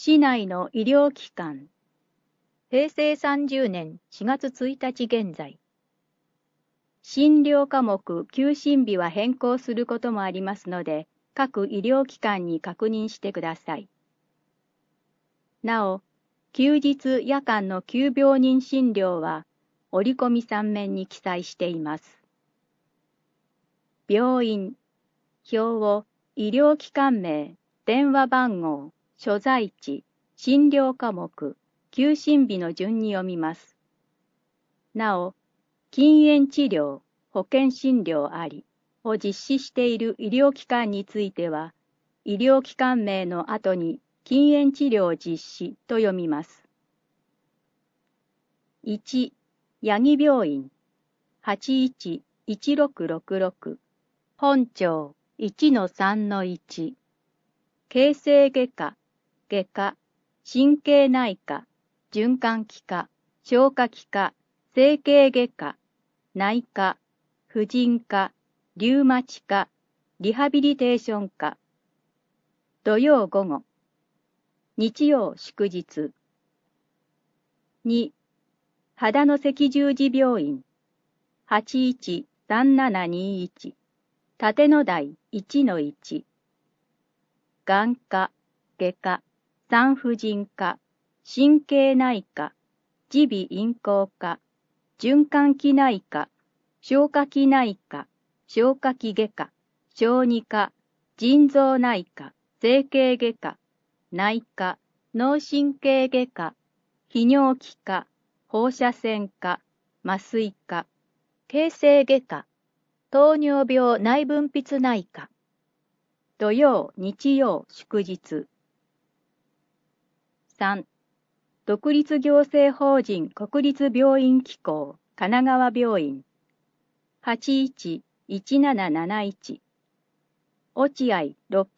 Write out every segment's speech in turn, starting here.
市内の医療機関、平成30年4月1日現在、診療科目休診日は変更することもありますので、各医療機関に確認してください。なお、休日夜間の急病人診療は、折り込み3面に記載しています。病院、表を医療機関名、電話番号、所在地、診療科目、休診日の順に読みます。なお、禁煙治療、保険診療ありを実施している医療機関については、医療機関名の後に禁煙治療実施と読みます。1、八木病院、81-1666、本町 1-3-1、形成外科、外科、神経内科、循環器科、消化器科、整形外科、内科、婦人科、リウマチ科、リハビリテーション科。土曜午後、日曜祝日。2、秦野赤十字病院、81-3721、立野台 1-1。眼科、外科、産婦人科、神経内科、耳鼻咽喉科、循環器内科、消化器内科、消化器外科、小児科、腎臓内科、整形外科、内科、脳神経外科、泌尿器科、放射線科、麻酔科、形成外科、糖尿病内分泌内科。土曜、日曜、祝日。3、独立行政法人国立病院機構神奈川病院 81-1771 落合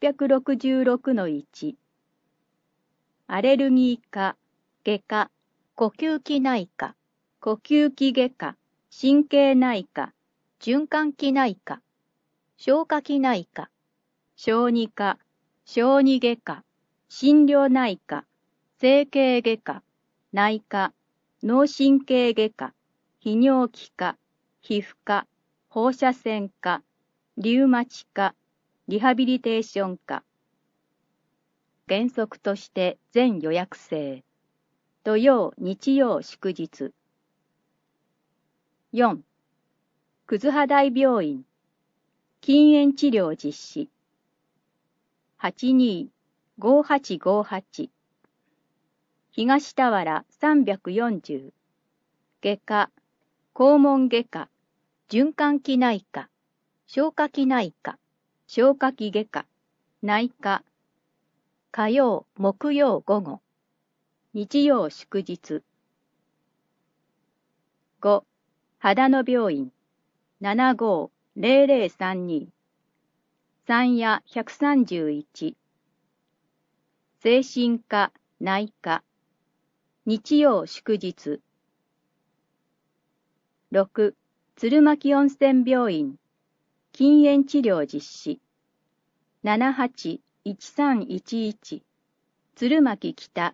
666-1アレルギー科、外科、呼吸器内科、呼吸器外科、神経内科、循環器内科、消化器内科、小児科、小児外科、心療内科、整形外科、内科、脳神経外科、泌尿器科、皮膚科、放射線科、リウマチ科、リハビリテーション科。原則として全予約制。土曜、日曜、祝日。4、葛葉台病院、禁煙治療実施。82-5858東田原340外科、肛門外科、循環器内科、消化器内科、消化器外科、内科、火曜、木曜午後、日曜祝日。5、秦野病院、75-0032山谷131精神科、内科、日曜祝日。6、鶴巻温泉病院、禁煙治療実施。78-1311鶴巻北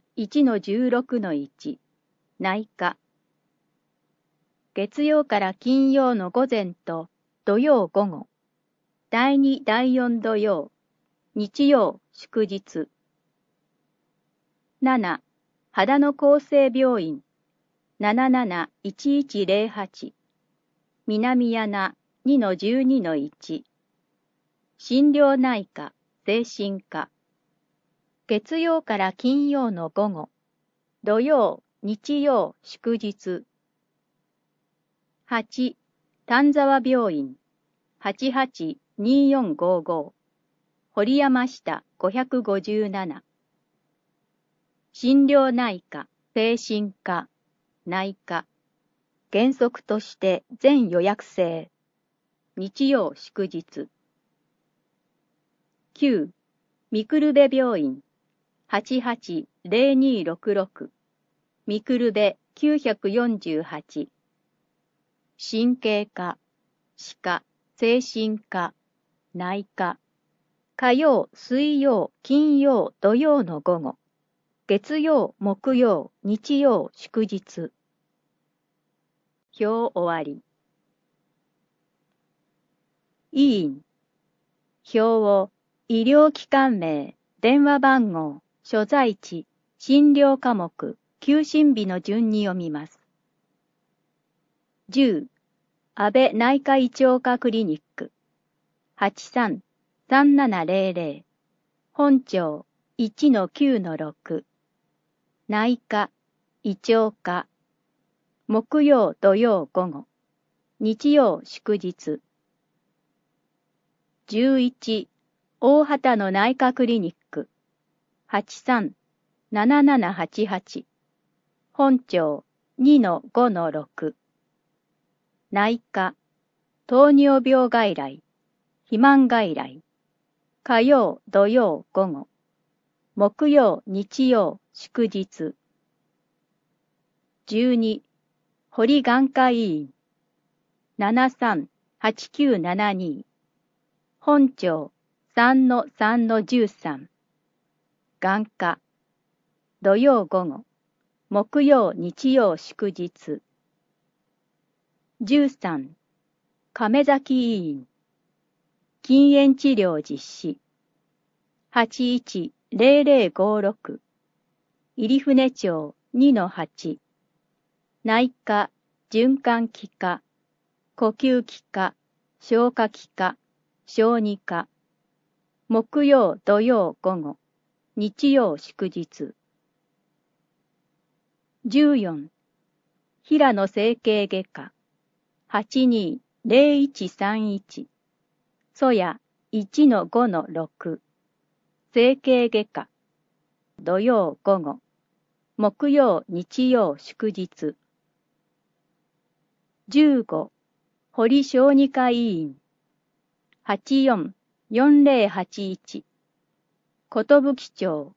1-16-1内科。月曜から金曜の午前と土曜午後。第2、第4土曜、日曜、祝日。7、秦野厚生病院、77-1108、南柳 2-12-1、心療内科、精神科。月曜から金曜の午後、土曜、日曜、祝日。8、丹沢病院、88-2455堀山下557心療内科、精神科、内科。原則として全予約制。日曜祝日。9、みくるべ病院、88-0266みくるべ948神経科、歯科、精神科、内科。火曜、水曜、金曜、土曜の午後。 月曜、木曜、日曜、祝日。表終わり。委員。表を医療機関名、電話番号、所在地、診療科目、休診日の順に読みます。10、安倍内科胃腸科クリニック。83-3700。本庁 1-9-6。内科、胃腸科。木曜、土曜午後。日曜、祝日。11、大畑の内科クリニック。83-7788。本庁 2-5-6。内科、糖尿病外来、肥満外来。火曜、土曜午後。木曜、日曜、祝日。12、堀眼科医院。73-8972。本庁 3-3-13。眼科。土曜午後。木曜、日曜、祝日。13、亀崎医院。禁煙治療実施。81-0056。入船町 2-8。内科、循環器科、呼吸器科、消化器科、小児科。木曜、土曜午後。日曜、祝日。14、平野整形外科。82-0131。曽谷 1-5-6。整形外科。土曜午後。木曜、日曜、祝日。15、堀小児科医院。84-4081。寿町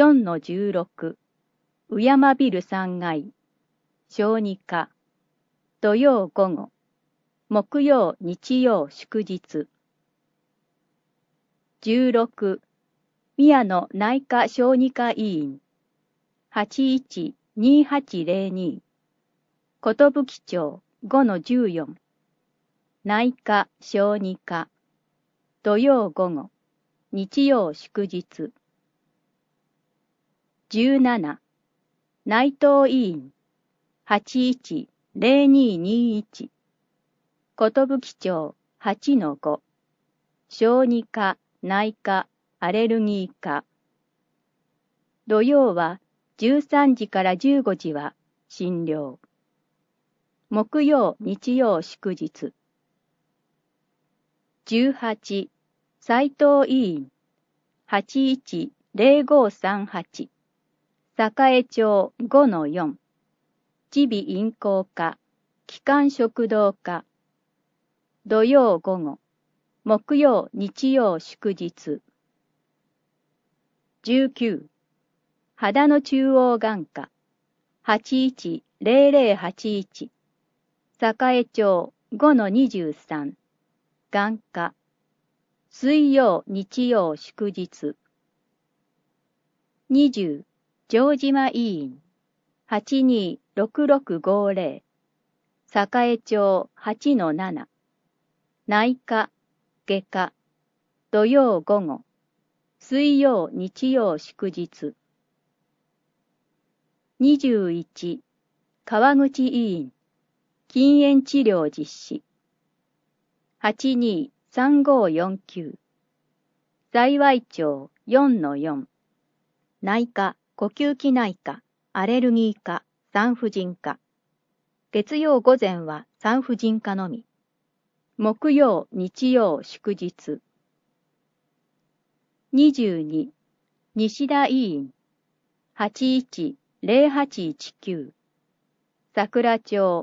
4-16。宇山ビル3階。小児科。土曜午後。木曜、日曜、祝日。16、宮野内科小児科医院。81-2802。寿町 5-14。内科小児科。土曜午後。日曜祝日。17、内藤医院。81-0221。寿町 8-5。小児科、内科、アレルギー科。土曜は13時から15時は診療。木曜、日曜祝日。18、斉藤医院。81-0538。栄町 5-4。耳鼻咽喉科、気管食道科。土曜午後。木曜、日曜祝日。19、秦野中央眼科。81-0081。栄町 5-23。眼科。水曜、日曜祝日。20、城島医院。82-6650。栄町 8-7。内科、外科。土曜午後。水曜、日曜祝日。21、川口医院。禁煙治療実施。82-3549。幸町 4-4。内科、呼吸器内科、アレルギー科、産婦人科。月曜午前は産婦人科のみ。木曜、日曜祝日。22、西田医院。81-0819。桜町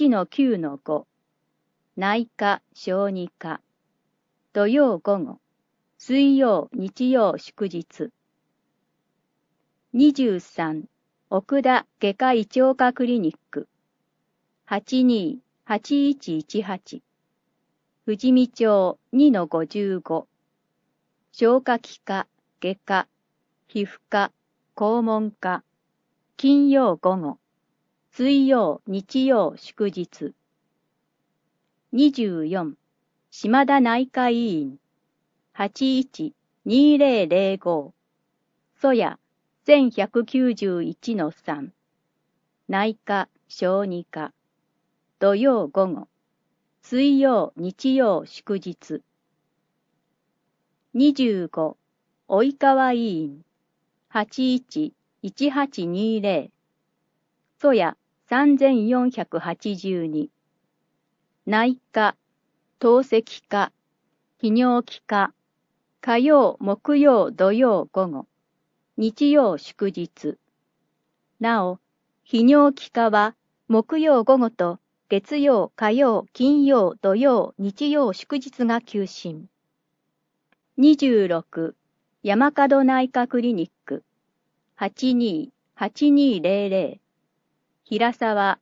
1-9-5。内科、小児科。土曜午後。水曜、日曜祝日。23、奥田外科胃腸科クリニック。82-8118。富士見町 2-55。消化器科、外科、皮膚科、 校門科、金曜午後、水曜、日曜、祝日。24、島田内科医院、81-2005、蘇屋1191-3、内科、小児科、土曜午後、水曜、日曜、祝日。25、及川医院、81-1820、蘇屋3482、内科、透析科、泌尿器科、火曜、木曜、土曜午後、日曜祝日。なお、泌尿器科は木曜午後と月曜、火曜、金曜、土曜、日曜祝日が休診。26、山門内科クリニック、82-8200、平沢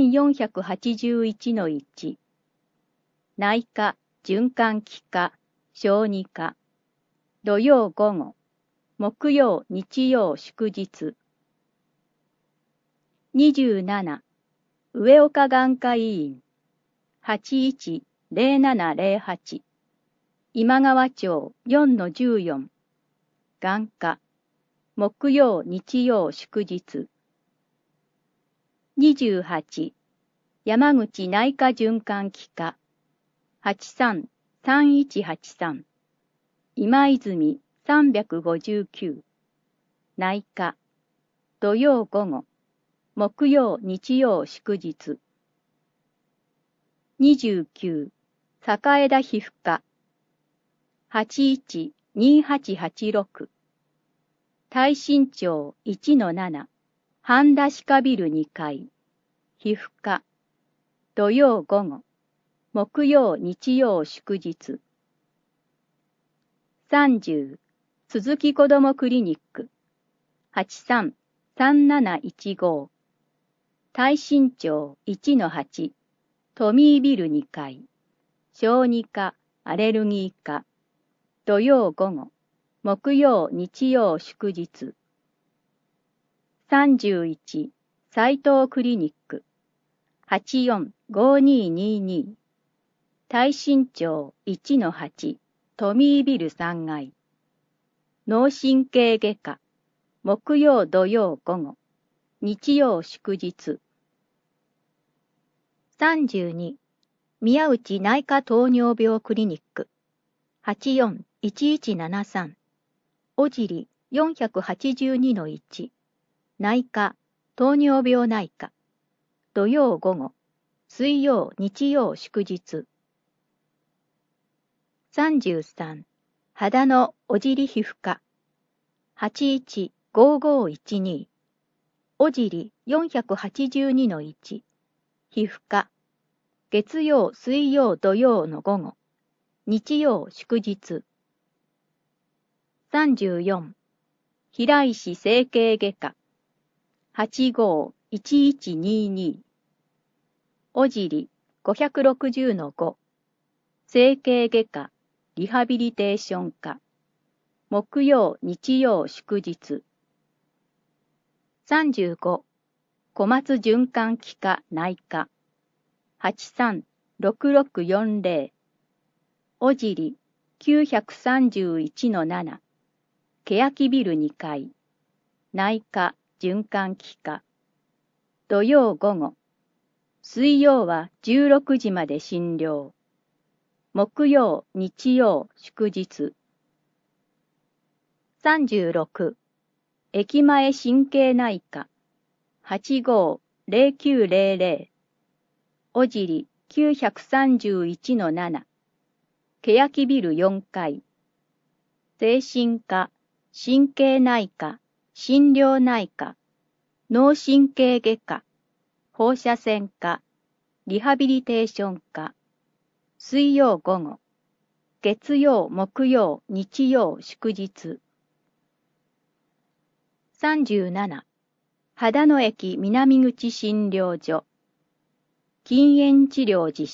1481-1、内科、循環器科、小児科、土曜午後、木曜、日曜祝日。27、上岡眼科医院、81-0708、今川町 4-14、眼科、木曜、日曜祝日。28、山口内科循環器科、83-3183、今泉359、内科、土曜午後、木曜、日曜祝日。29、坂枝皮膚科、81-2886、大新町 1-7、半田歯科ビル2階、皮膚科、土曜午後、木曜、日曜祝日。30、鈴木子どもクリニック、83-3715、大新町 1-8、トミービル2階、小児科、アレルギー科、土曜午後、木曜、日曜祝日。31、斉藤クリニック、84-5222、大新町 1-8、トミービル3階、脳神経外科、木曜土曜午後、日曜祝日。32、宮内内科糖尿病クリニック、84-1173、小尻482-1、内科、糖尿病内科、土曜午後、水曜、日曜祝日。33、肌の小尻皮膚科、81-5512、小尻482-1、皮膚科、月曜、水曜、土曜の午後、日曜祝日。34、平石整形外科、85-1122、小尻560-5、整形外科、リハビリテーション科、木曜、日曜祝日。35、小松循環器科内科、83-6640、小尻931-7、欅ビル2階、内科、循環器科、土曜午後、水曜は16時まで診療、木曜、日曜、祝日。36、駅前神経内科、85-0900、小尻931-7、欅ビル4階、精神科、神経内科、心療内科、脳神経外科、放射線科、リハビリテーション科、水曜午後、月曜、木曜、日曜、祝日。37、秦野駅南口診療所、禁煙治療実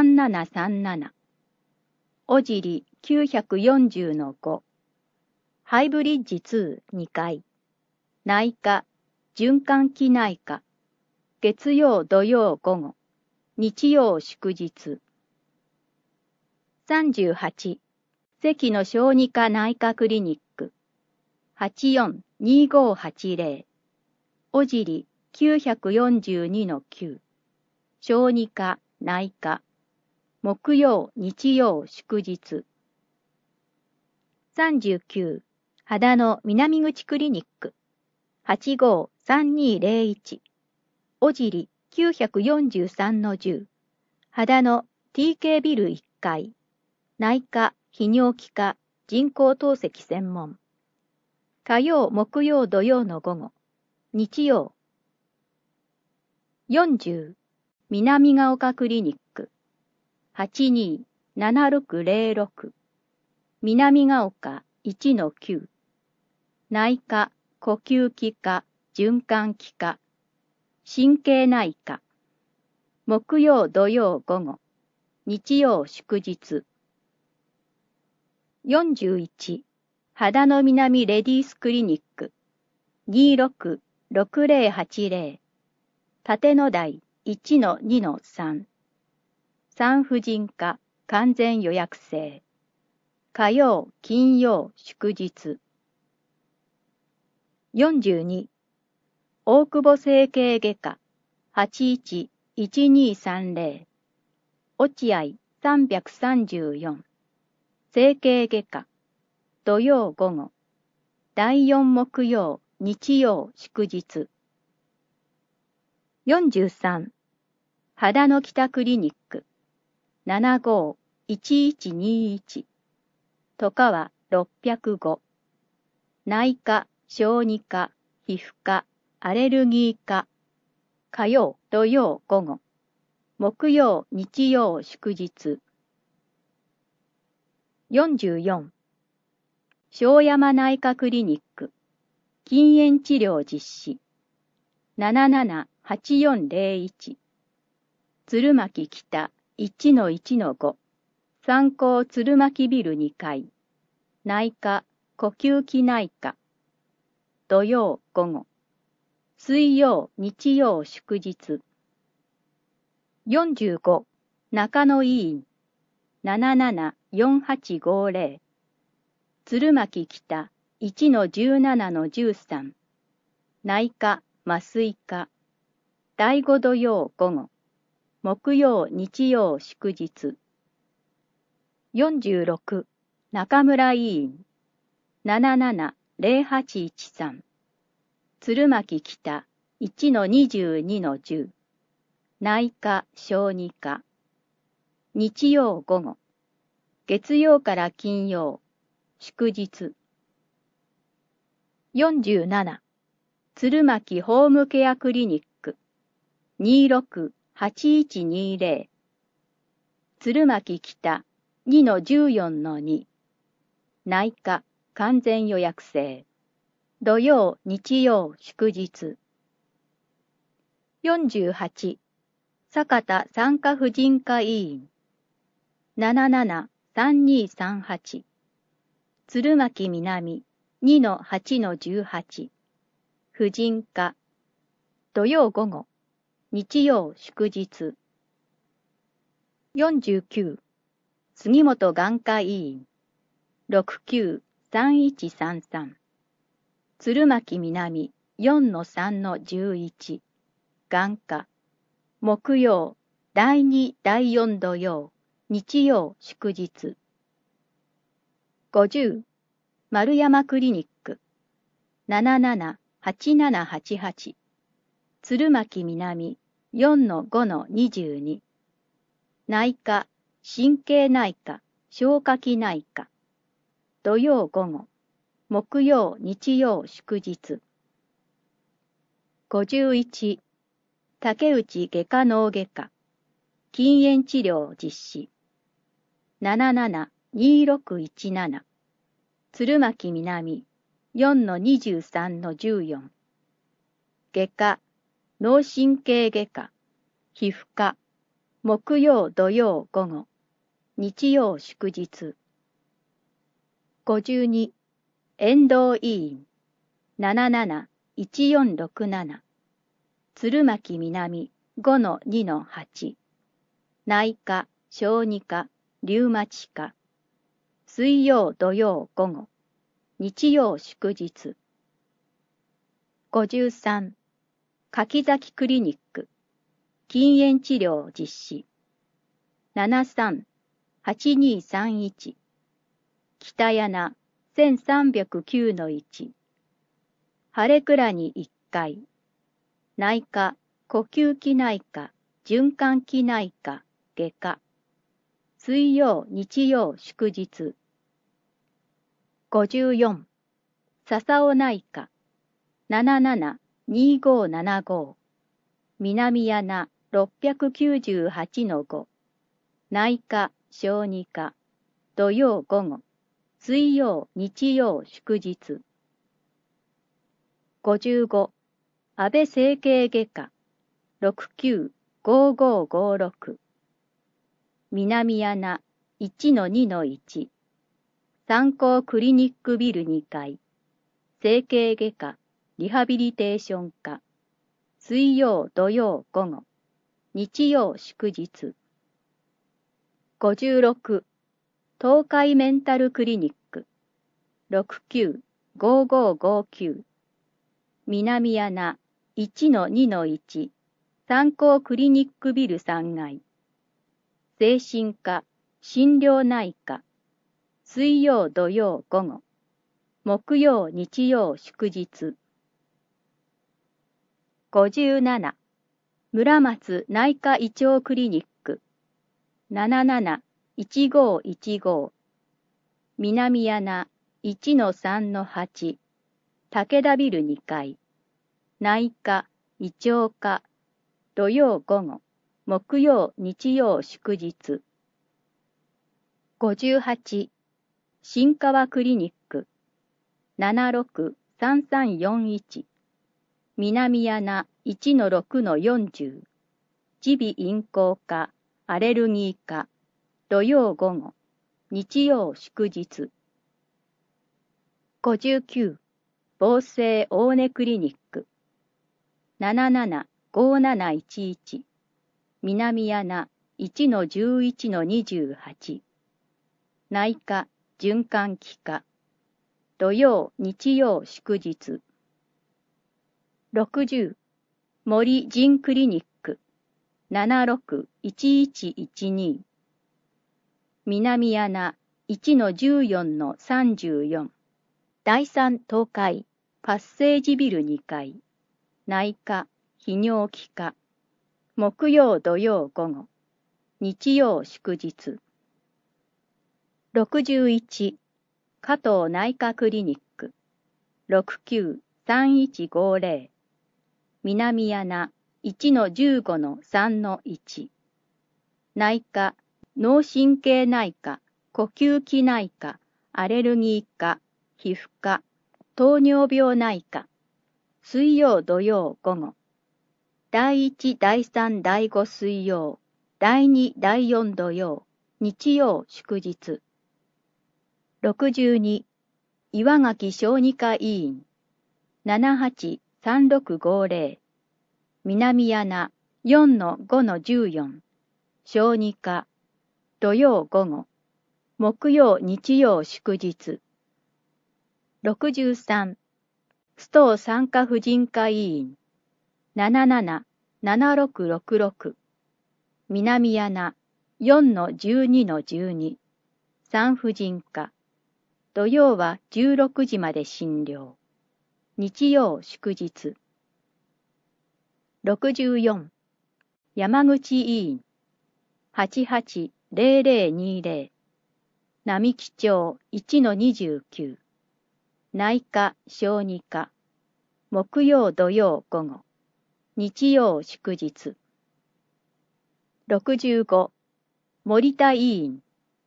施、84-3737、小尻940-5、 ハイブリッジ2、2回。内科、循環器内科。月曜土曜午後。日曜祝日。38、関の小児科内科クリニック。84-2580。おじり942-9。小児科内科。木曜日曜祝日。39、秦野南口クリニック。85-3201。おじり943-10。秦野 TK ビル1階。内科、泌尿器科、人工透析専門。火曜、木曜、土曜の午後。日曜。40、南ヶ丘クリニック。82-7606。南ヶ丘 1-9。内科、呼吸器科、循環器科。神経内科。木曜土曜午後。日曜祝日。41、秦野南レディースクリニック。26-6080。立野台 1-2-3。産婦人科完全予約制。火曜、金曜、祝日。42、大久保整形外科 81-1230。落合334。整形外科。土曜午後。第4木曜、日曜、祝日。43、秦野北クリニック。75-1121。外川605。内科、小児科、皮膚科、アレルギー科。火曜、土曜午後。木曜、日曜、祝日。44、庄山内科クリニック。禁煙治療実施。77-8401。鶴巻北 1-1-5。三高鶴巻ビル2階。内科、呼吸器内科。土曜午後。水曜、日曜祝日。45、中野医院。77-4850。鶴巻北 1-17-13。内科、麻酔科。第5土曜午後。木曜、日曜祝日。46、中村医院。77-0813。鶴巻北 1-22-10。内科、小児科。日曜午後。月曜から金曜。祝日。47、鶴巻ホームケアクリニック。26-8120。鶴巻北 2-14-2。内科、完全予約制。土曜、日曜、祝日。48、酒田産科婦人科医院。77-3238。鶴巻南 2-8-18。婦人科。土曜午後。日曜祝日。49、杉本眼科医院。69-3133。鶴巻南 4-3-11。眼科。木曜、第2、第4土曜、日曜祝日。50、丸山クリニック。77-8788。鶴巻南 4-5-22。内科、神経内科、消化器内科。土曜午後。木曜、日曜祝日。51、竹内外科脳外科。禁煙治療実施。77-2617。鶴巻南 4-23-14。外科、脳神経外科、皮膚科。木曜土曜午後。日曜祝日。52、 遠藤医院771467鶴巻南5-2-8内科、小児科、リュウマチ科水曜土曜午後日曜祝日53柿崎クリニック禁煙治療実施738231北柳1309-1晴れ倉に1階内科、呼吸器内科、循環器内科、外科水曜日曜祝日54笹尾内科772575南柳698-5内科、小児科土曜午後水曜日曜祝日55安倍整形外科695556南柳1-2-1三高クリニックビル2階整形外科リハビリテーション科水曜土曜午後日曜祝日56東海メンタルクリニック695559南柳1-2-1三高クリニックビル3階精神科心療内科水曜土曜午後木曜日曜祝日57村松内科胃腸クリニック771515南柳1-3-8武田ビル2階内科胃腸科土曜午後木曜日曜祝日58新川クリニック763341南柳1-6-40耳鼻咽喉科アレルギー科土曜午後日曜祝日59房政大根クリニック775711南柳1-11-28内科循環器科土曜日曜祝日60森仁クリニック761112南柳1-14-34第三東海パッセージビル2階内科泌尿器科木曜土曜午後日曜祝日61加藤内科クリニック693150南柳1-15-3-1内科脳神経内科呼吸器内科アレルギー科皮膚科糖尿病内科水曜土曜午後第1第3第5水曜第2第4土曜日曜祝日62岩垣小児科医院783650南柳4-5-14小児科土曜午後木曜日曜祝日63須藤産科婦人科医院777666南柳4-12-12産婦人科土曜は16時まで診療日曜祝日64山口医院880020並木町 1-29内科小児科木曜土曜午後日曜祝日65森田医院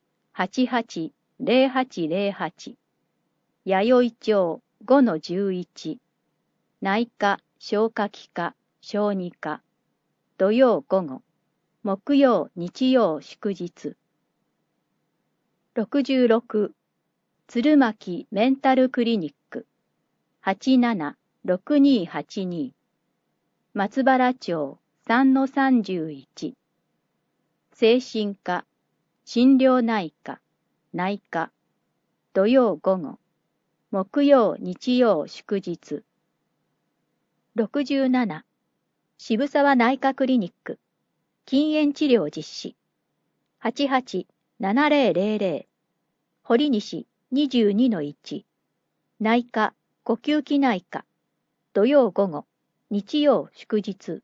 880808弥生町 5-11内科消化器科小児科土曜午後木曜日曜祝日66 鶴巻メンタルクリニック 87-6282 松原町 3-31 精神科、心療内科、内科土曜午後、木曜日曜祝日67渋沢内科クリニック禁煙治療実施 88-7000 堀西 22-1 内科呼吸器内科土曜午後日曜祝日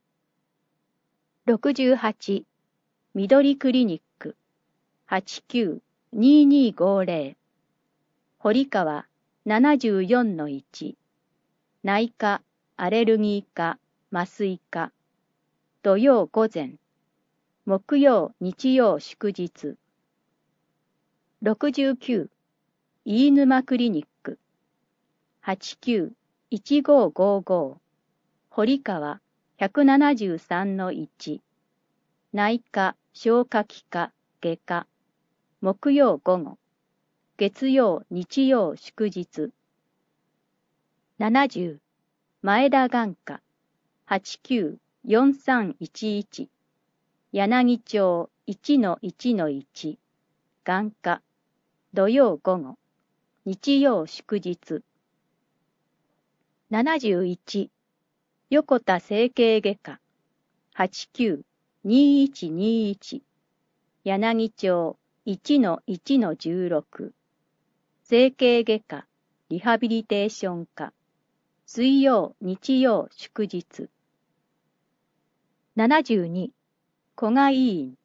68緑クリニック 89-2250 堀川 74-1 内科アレルギー科麻酔科土曜午前木曜日曜祝日69飯沼クリニック 89-1555 堀川 173-1 内科消化器科外科木曜午後月曜日曜祝日70前田眼科 89-4311 柳町 1-1-1 眼科土曜午後日曜祝日71横田整形外科 89-2121 柳町 1-1-16 整形外科リハビリテーション科水曜日曜祝日72古賀医院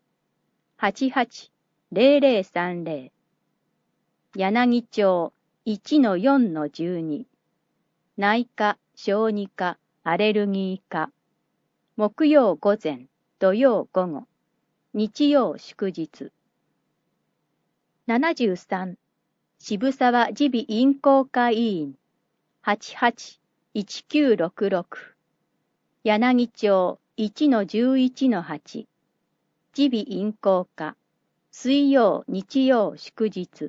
88-0030 柳町 1-4-12 内科小児科アレルギー科木曜午前土曜午後日曜祝日73渋沢耳鼻咽喉科医院 88-1966 柳町 1-11-8 耳鼻咽喉科水曜日曜祝日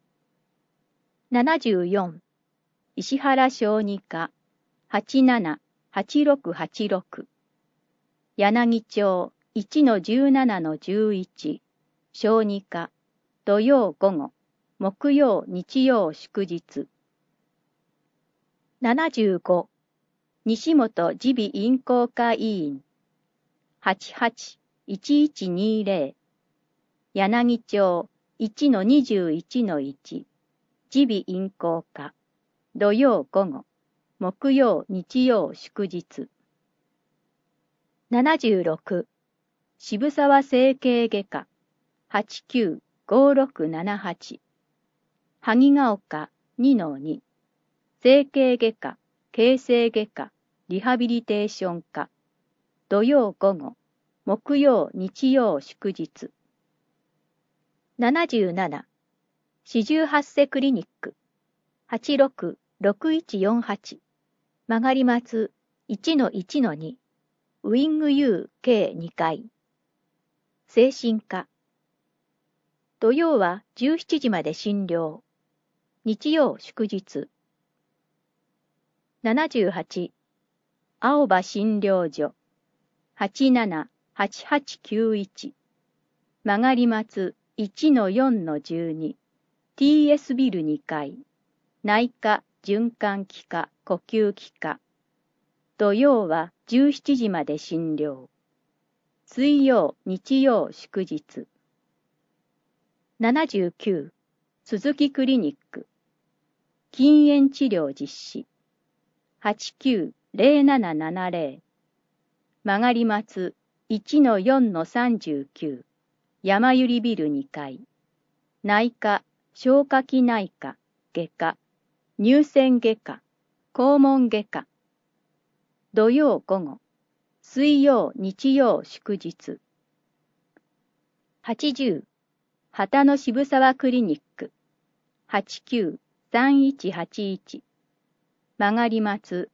74石原小児科 87-8686 柳町 1-17-11 小児科土曜午後木曜日曜祝日75西本耳鼻咽喉科医院 88-1120 柳町 1-21-1 耳鼻咽喉科土曜午後木曜日曜祝日76渋沢整形外科 89-5678 萩ヶ丘 2-2 整形外科形成外科リハビリテーション科土曜午後木曜日曜祝日77四十八世クリニック 86-6148 曲がり松 1-1-2 ウィング U 計2階精神科土曜は17時まで診療日曜祝日78青葉診療所 87-8891 曲がり松 1-4-12 TS ビル2階内科循環器科呼吸器科土曜は17時まで診療水曜日曜祝日79鈴木クリニック禁煙治療実施 89-0770 曲がり松 1-4-39 山百合ビル2階内科消化器内科外科乳腺外科肛門外科土曜午後水曜日曜祝日80旗の渋沢クリニック 89-3181 曲がり松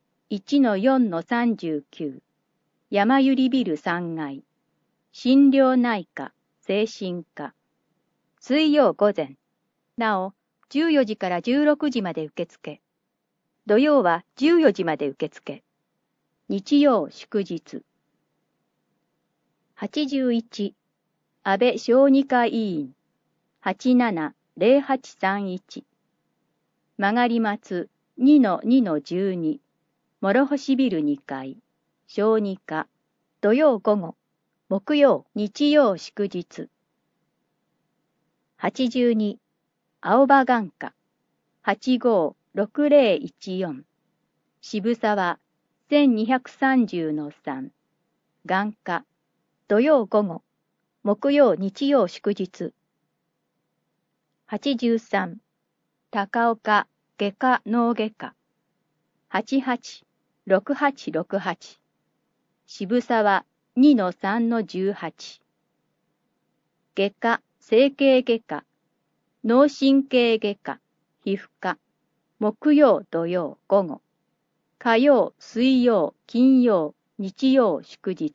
1-4-39 山百合ビル3階心療内科精神科水曜午前なお 14時から16時まで受付。土曜は14時まで受付。日曜祝日。81、安倍小児科医院。87-0831。曲がり松 2-2-12。諸星ビル2階。小児科。土曜午後。木曜、日曜祝日。82、青葉眼科。85-6014。渋沢 1230-3。眼科。土曜午後。木曜、日曜祝日。83、高岡外科脳外科。88-6868。渋沢 2-3-18。外科、整形外科。脳神経外科、皮膚科。木曜、土曜、午後。火曜、水曜、金曜、日曜祝日。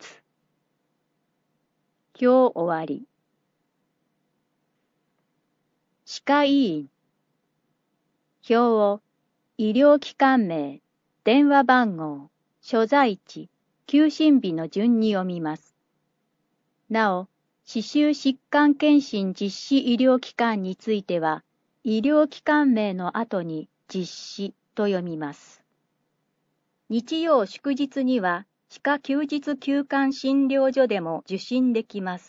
今日終わり。歯科医院。表を医療機関名、電話番号、所在地、休診日の順に読みます。なお、歯周疾患検診実施医療機関については、医療機関名の後に実施と読みます。日曜祝日には歯科休日休館診療所でも受診できます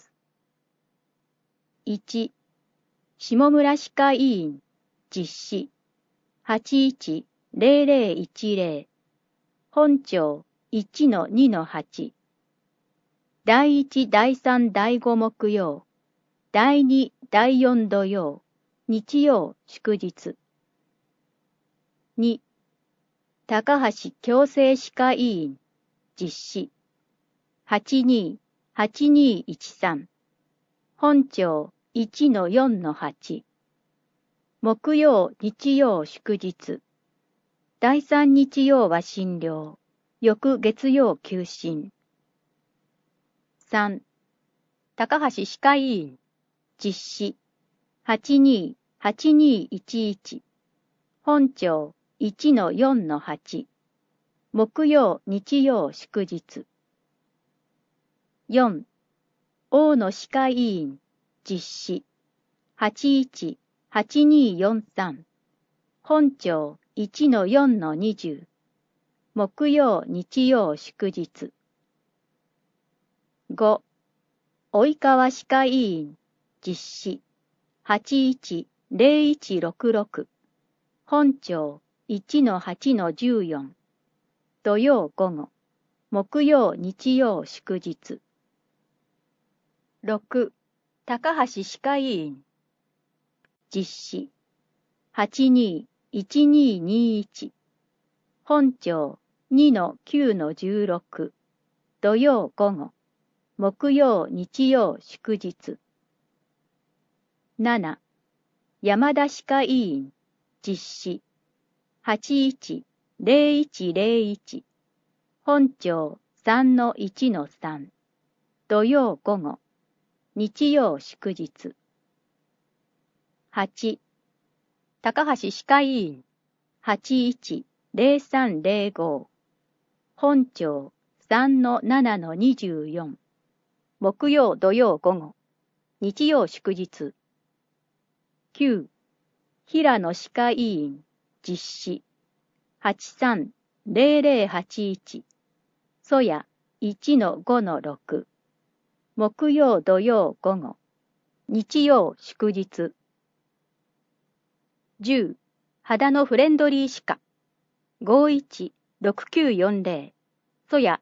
。1、下村歯科医院、実施。81-0010。本庁 1-2-8。第1、第3、第5木曜。第2、第4土曜。日曜祝日。2、高橋矯正歯科医院、実施。82-8213。本庁 1-4-8。木曜、日曜祝日。第3日曜は診療。翌月曜休診。3、高橋歯科医院、実施。82-8211。本庁 1-4-8。木曜、日曜祝日。4、大野歯科医院、実施。81-8243。本庁 1-4-20。木曜、日曜祝日。5、及川歯科医院、実施。81-0166。本庁 1-8-14。土曜午後。木曜、日曜祝日。6、高橋歯科医院、実施。82-1221。本庁 2-9-16。土曜午後。木曜、日曜祝日。7、山田歯科医院、実施。81-0101。本庁 3-1-3。土曜午後。日曜祝日。8、高橋歯科医院、81-0305。本庁 3-7-24。木曜土曜午後。日曜祝日。9、平野歯科医院、実施。83-0081。曽谷 1-5-6。木曜土曜午後。日曜祝日。10、肌のフレンドリー歯科。51-6940。曽谷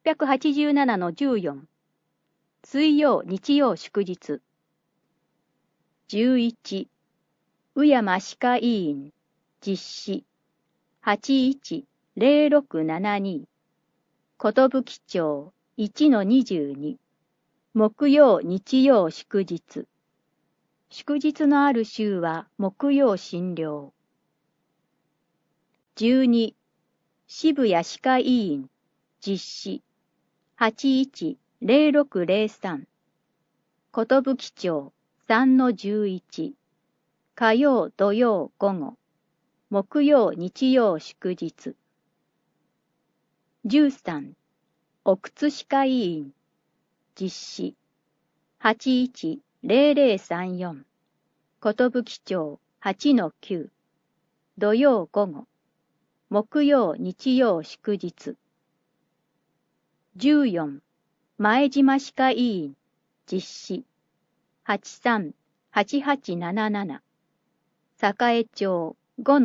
687-14。水曜日曜祝日。11、宇山歯科医院、実施。81-0672。寿町 1-22。木曜日曜祝日。祝日のある週は木曜診療。12、渋谷歯科医院、実施。81-0603。寿町 3-11。 火曜土曜午後、木曜日曜祝日。13、お靴歯科医院、実施。810034、寿町8-9、土曜午後、木曜日曜祝日。14、前島歯科医院、実施。838877、栄町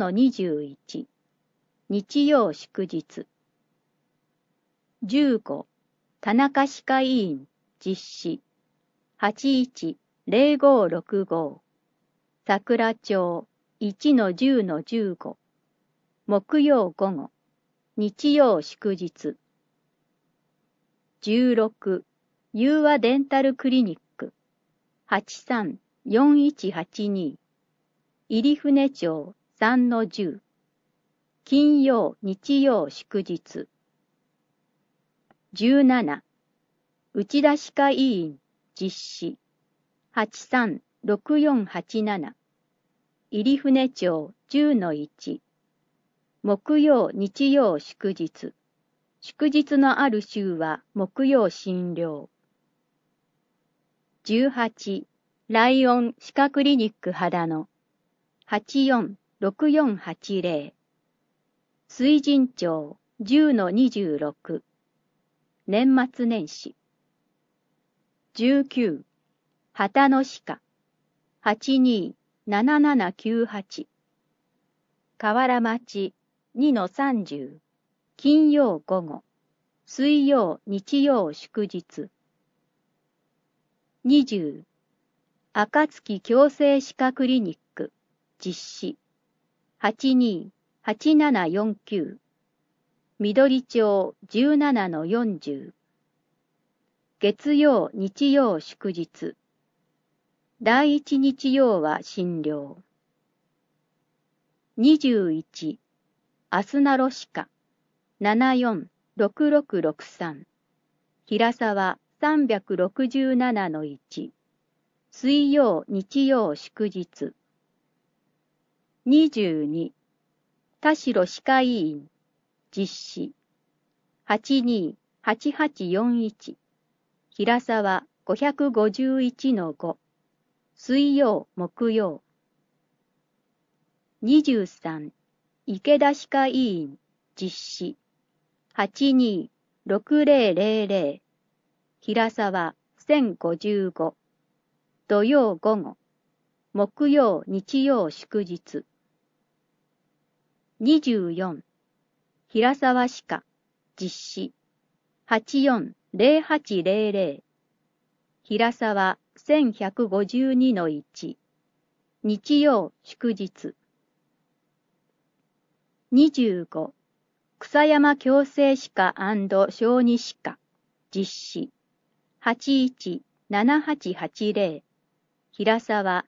5-21、日曜祝日。15、田中歯科医院、実施。810565、桜町1-10-15、木曜午後、日曜祝日。16、友和デンタルクリニック、834182、入船町3-10、金曜日曜祝日。17、内田歯科医院、実施。836487、入船町10-1、木曜日曜祝日。祝日のある週は木曜診療。18、ライオン歯科クリニック秦野、846480、水神町10-26、年末年始。19、秦野歯科、827798、河原町2-30、金曜午後、水曜日曜祝日。20、暁矯正歯科クリニック、実施。828749、緑町17-40、月曜日曜祝日。第一日曜は診療。21、アスナロ歯科、746663、平沢367-1、水曜日曜祝日。22、田代歯科医院、実施。828841、平沢551-5、水曜木曜。23、池田歯科医院、実施。826000、平沢1055、土曜午後、木曜日曜祝日。24、平沢歯科、実施。840800、平沢1152-1、日曜祝日。25、草山矯正歯科&小児歯科、実施。817880、平沢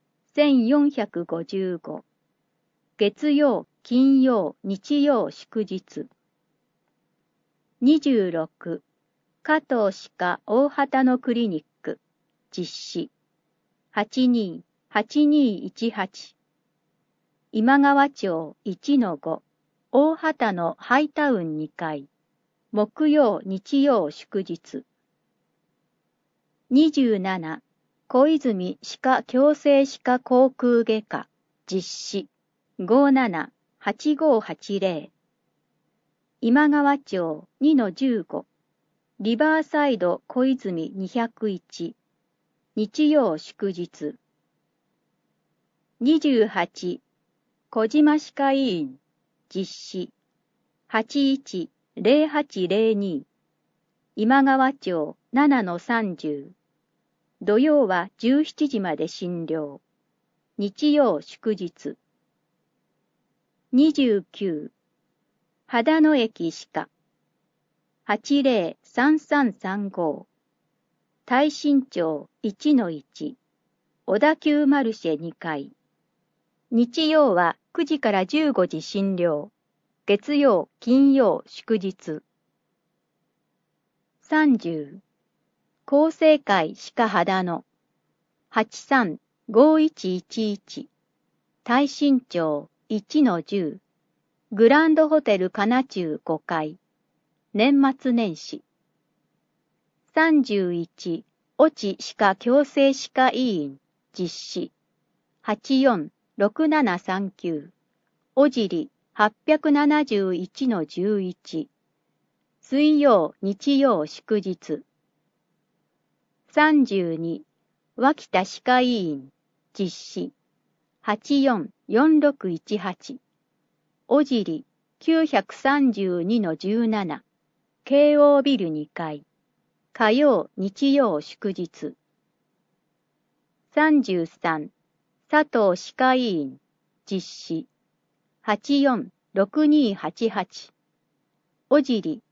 1455、月曜、金曜、日曜祝日。26、加藤歯科大畑のクリニック、実施。828218、今川町1-5、大畑のハイタウン2階、木曜日曜祝日。27、小泉歯科矯正歯科口腔外科、実施。578580、今川町2-15、リバーサイド小泉201、日曜祝日。28、小島歯科医院、実施。810802、今川町7-30、土曜は17時まで診療。日曜祝日。29、秦野駅歯科、803335、大新町1-1、小田急マルシェ2階。日曜は9時から15時診療。月曜、金曜、祝日。30、厚生会歯科秦野、835111、 大新町1-10、グランドホテルカナチュー5階、年末年始。31、越智歯科矯正歯科医院、実施。84-6739、おじり871-11、水曜、日曜、祝日。32、脇田歯科医院、実施。84-4618、おじり932-17、京王ビル2階、火曜、日曜、祝日。33、佐藤歯科医院、実施。84-6288、おじり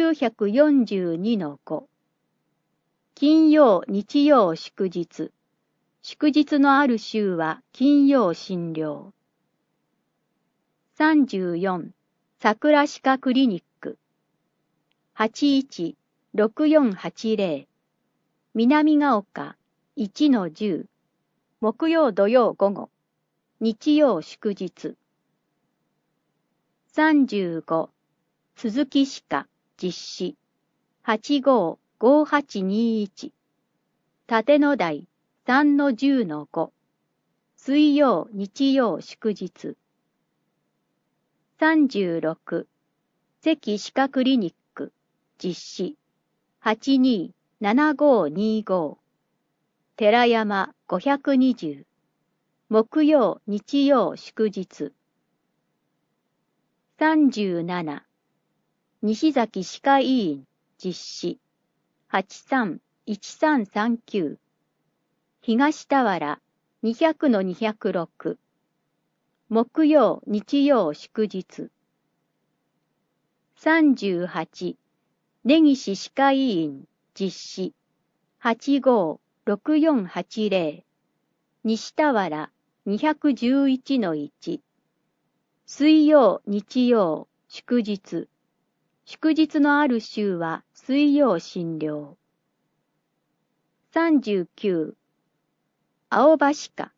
942-5、金曜、日曜、祝日。祝日のある週は金曜診療。34、桜歯科クリニック。81-6480、南ヶ丘1-10、木曜土曜午後、日曜祝日。35、鈴木歯科実施。85-5821、立野台3-10-5、水曜、日曜祝日。36、関歯科クリニック、実施。82-7525、寺山520、木曜、日曜祝日。37、西崎歯科医院、実施。83-1339、東田原200-206、木曜、日曜祝日。38、根岸歯科医院、実施。85-6480、西田原211-1、水曜、日曜、祝日。祝日のある週は水曜診療。39、青葉歯科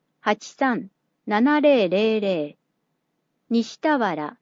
83-7000、西田原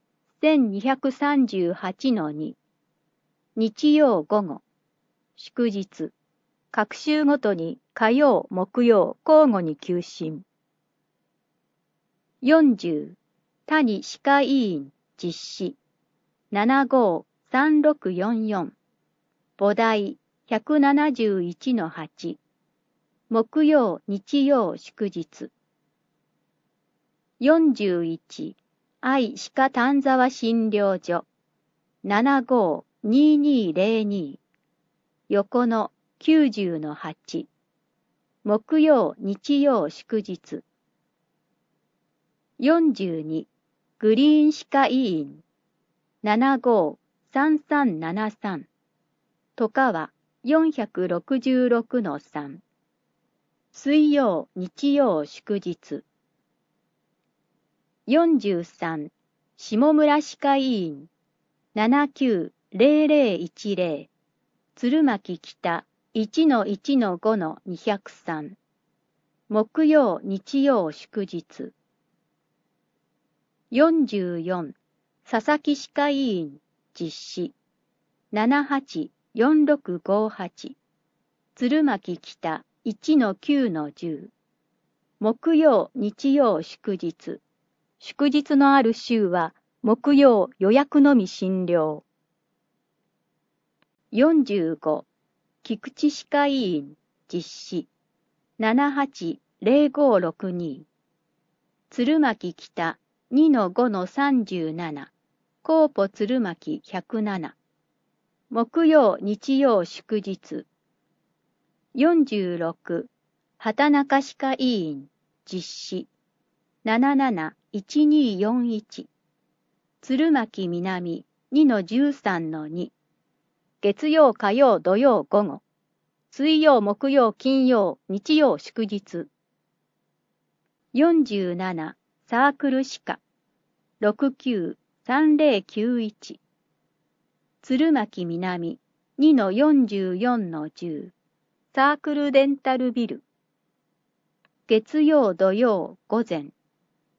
1238-2、日曜午後、祝日。各週ごとに火曜、木曜、交互に休診。40、谷歯科医院、実施。75-3644、母大171-8、木曜、日曜祝日。41、愛歯科丹沢診療所、75-2202、横野90-8、木曜、日曜祝日。42、グリーン歯科医院、75-3373、戸川466-3、水曜、日曜祝日。43、下村歯科医院、79-0010、鶴巻北1-1-5-203、木曜、日曜祝日。44、佐々木歯科医院、実施。78-4658、鶴巻北1-9-10、木曜、日曜祝日。祝日のある週は木曜予約のみ診療。45、菊池歯科医院、実施。78-0562、鶴巻北2-5-37、コーポ鶴巻107、木曜、日曜祝日。46、畑中歯科医院、実施。77-1241、鶴巻南2-13-2、月曜、火曜、土曜午後、水曜、木曜、金曜、日曜祝日。47、サークル歯科、69-3091、鶴巻南2-44-10、サークルデンタルビル。月曜、土曜、午前、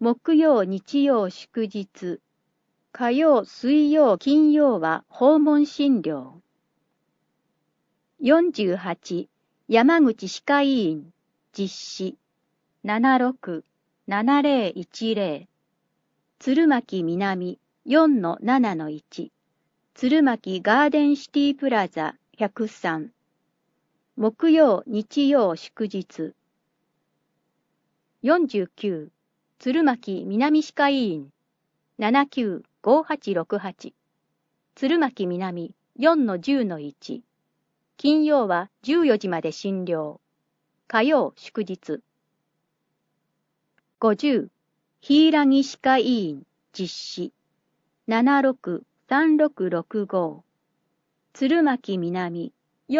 木曜、日曜、祝日。火曜、水曜、金曜は訪問診療。48、山口歯科医院、実施。76-7010。鶴巻南 4-7-1。鶴巻ガーデンシティプラザ103。木曜、日曜、祝日。49、鶴巻南歯科医院。79-5868。鶴巻南 4-10-1。金曜は14時まで診療。火曜、祝日。50、柊歯科医院、実施。76-3665。鶴巻南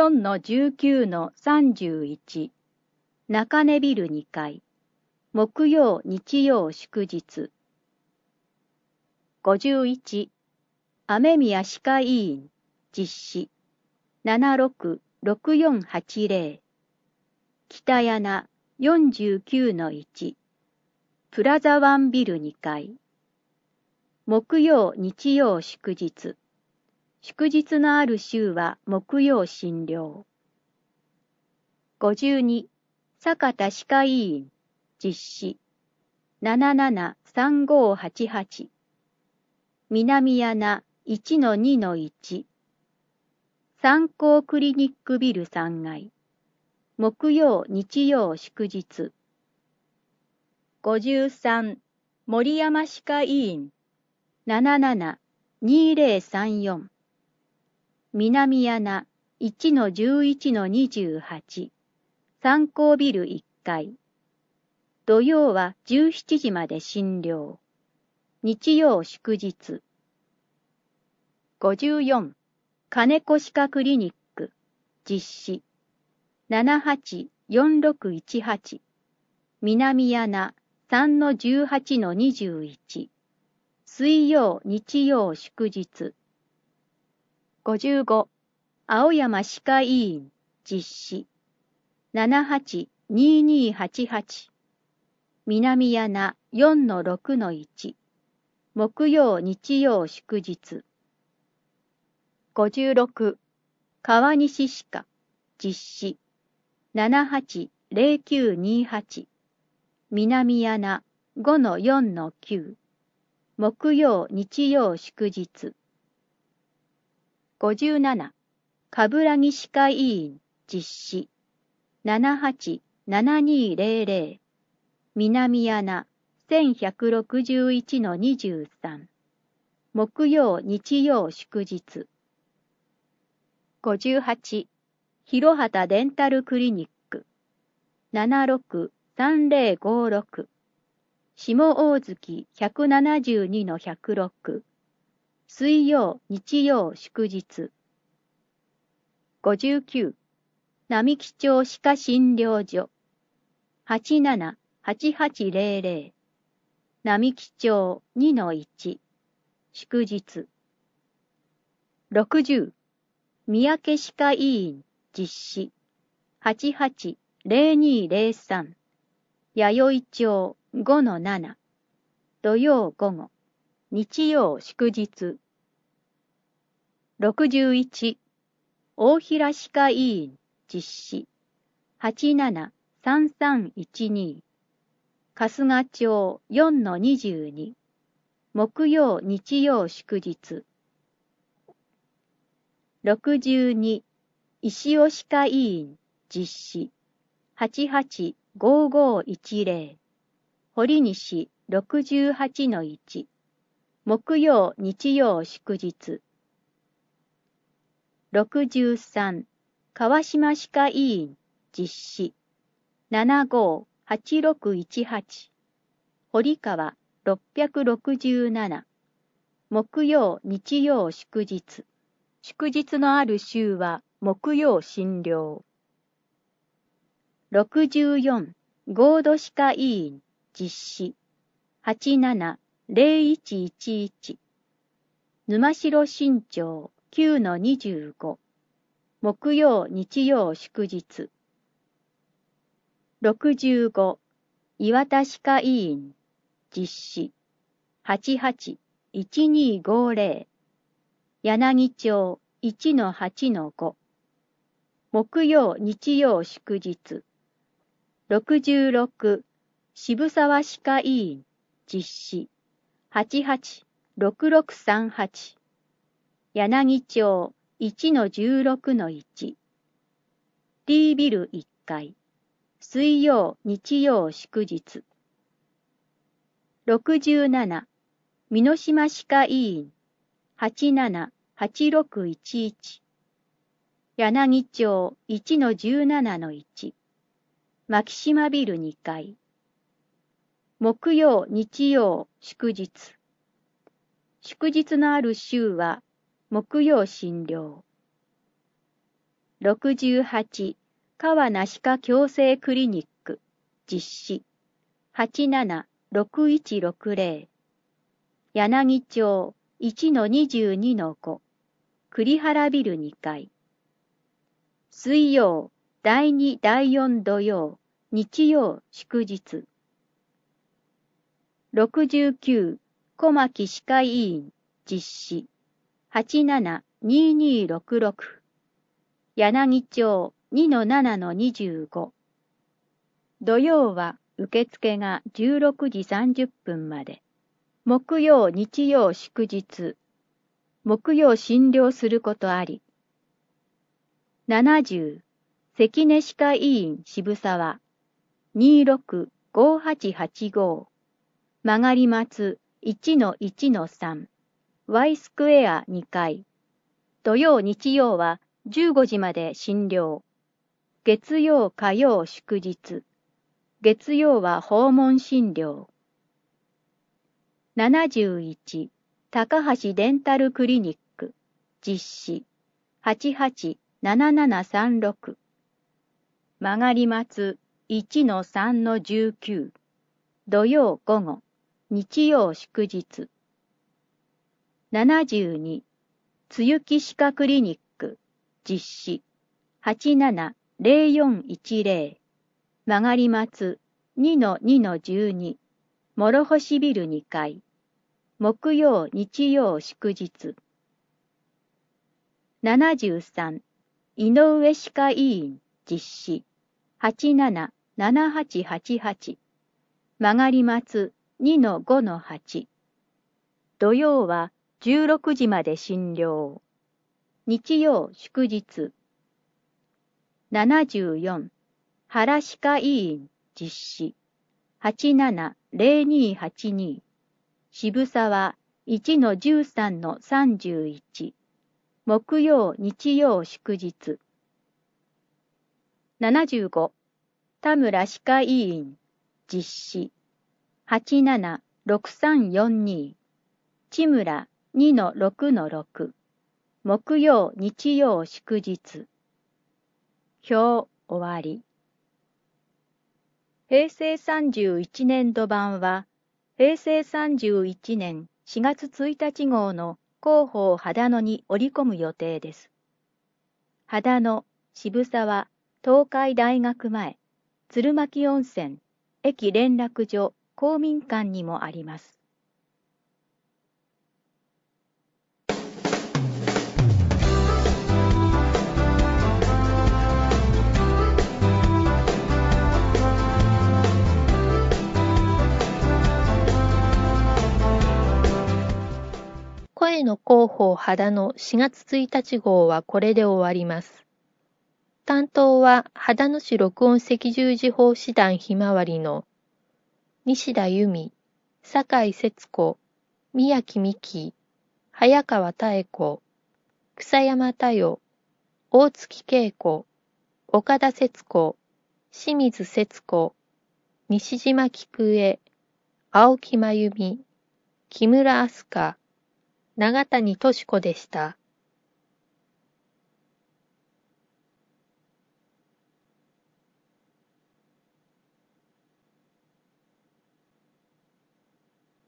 4-19-31。中根ビル2階。木曜、日曜、祝日。51、雨宮歯科医院、実施。76-6480。北柳 49-1。プラザワンビル2階。木曜、日曜、祝日。祝日のある週は木曜診療。52、酒田歯科医院、実施。77-3588。南柳 1-2-1。三高クリニックビル3階。木曜、日曜、祝日。53、森山歯科医院。77-2034。南柳 1-11-28。三高ビル1階。土曜は17時まで診療。日曜祝日。54、金子歯科クリニック、実施。78-4618。南柳 3-18-21。水曜、日曜祝日。55、青山歯科医院、実施。78-2288。南柳 4-6-1。木曜、日曜祝日。56、川西歯科、実施。78-0928。南柳 5-4-9。木曜、日曜祝日。57、冠城歯科医院、実施。78-7200。南柳 1161-23。木曜、日曜祝日。58、広畑デンタルクリニック。76-3056。下大月 172-106。水曜、日曜祝日。59、並木町歯科診療所。87-8800。並木町 2-1。祝日。60、三宅歯科医院、実施。88-0203。弥生町 5-7。土曜午後。日曜祝日。61、大平歯科医院、実施。87-3312。春日町 4-22。木曜、日曜祝日。62、石尾歯科医院、実施。88-5510。堀西 68-1。木曜、日曜祝日。63、川島歯科医院、実施。75-8618。堀川667。木曜、日曜祝日。祝日のある週は木曜診療。64、合同歯科医院、実施。87-0111。沼城新町 9-25。木曜、日曜祝日。65、岩田歯科医院、 実施。88-1250。柳町 1-8-5。木曜日曜祝日。66、渋沢歯科医院、実施。88-6638。柳町 1-16-1。D ビル1階。水曜日曜祝日。67、美島歯科医院、87-8611。柳町 1-17-1。牧島ビル2階。木曜日曜祝日。祝日のある週は木曜診療。68、川名歯科矯正クリニック、実施。87-6160。柳町 1-22-5。栗原ビル2階。水曜、第2、第4土曜、日曜祝日。69、小牧歯科医院、実施。87-2266。柳町 2-7-25。土曜は受付が16時30分まで。木曜日曜祝日。木曜診療することあり。70、関根歯科医院渋沢。26-5885。曲がり松 1-1-3。Y スクエア2階。土曜日曜は15時まで診療。月曜火曜祝日。月曜は訪問診療。71、高橋デンタルクリニック、実施。88-7736。曲がり松 1-3-19。土曜午後、日曜祝日。72、つゆき歯科クリニック、実施。87-0410。曲がり松 2-2-12。諸星ビル2階。木曜日曜祝日。73、井上歯科医院、実施。87-7888。曲がり松 2-5-8。土曜は16時まで診療。日曜祝日。74、原歯科医院、実施。87-0282。渋沢 1-13-31。木曜日曜祝日。75、田村歯科医院、実施。87-6342。千村 2-6-6。木曜日曜祝日。表終わり。平成31年度版は、平成31年4月1日号の広報秦野に織り込む予定です。秦野、渋沢、東海大学前、鶴巻温泉、駅連絡所、公民館にもあります。 声の広報秦野4月1日号はこれで終わります。担当は秦野市録音赤十字法師団ひまわりの西田由美、酒井節子、宮城美希、早川妙子、草山太代、大月恵子、岡田節子、清水節子、西島菊江、青木真由美、木村明日香、長谷俊子でした。